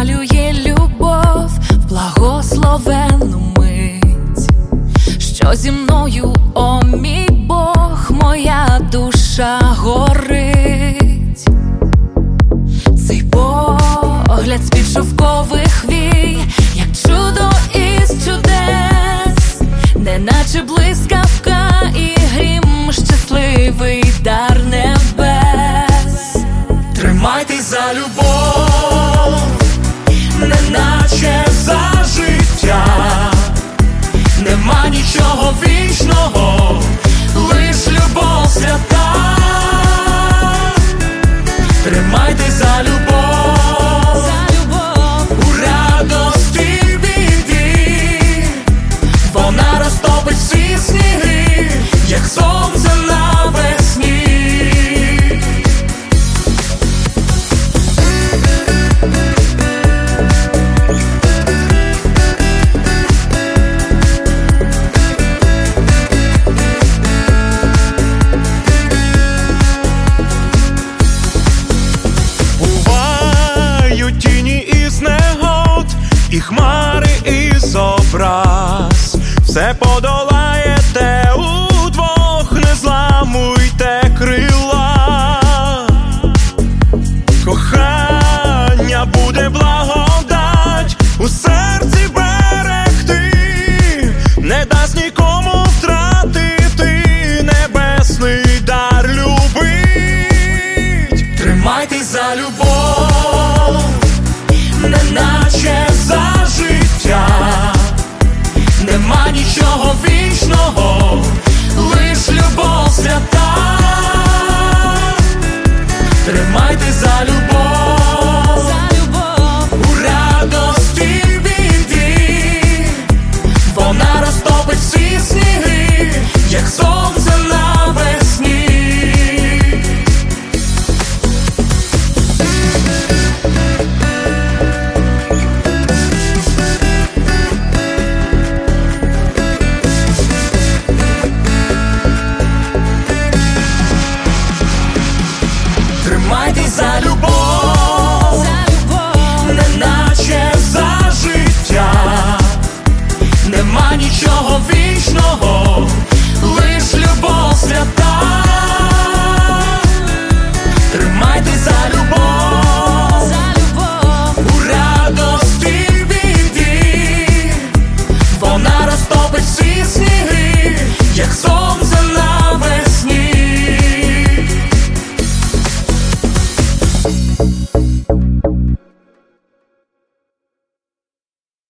запалює любов в благословенну мить, що зі мною, о мій Бог, моя душа горить. Цей погляд з-під шовкових вій, як чудо із чудес, неначе блискавка і грім, щасливий дар небес. Тримайтесь за любов, неначе за життя. Нема нічого вічного, лиш любов свята. Тримайтесь за любов, у радості й біді. Вона розтопить всі сніги, як сонце навесні. І хмари, із образ, все подолаєте удвох, не зламуйте крила. Кохання буде благодать у серці берегти, не дасть нікому втратити небесний дар любить. Тримайтесь за любов, неначе за життя. Нема нічого вічного, лиш любов свята. Тримайтесь за любов.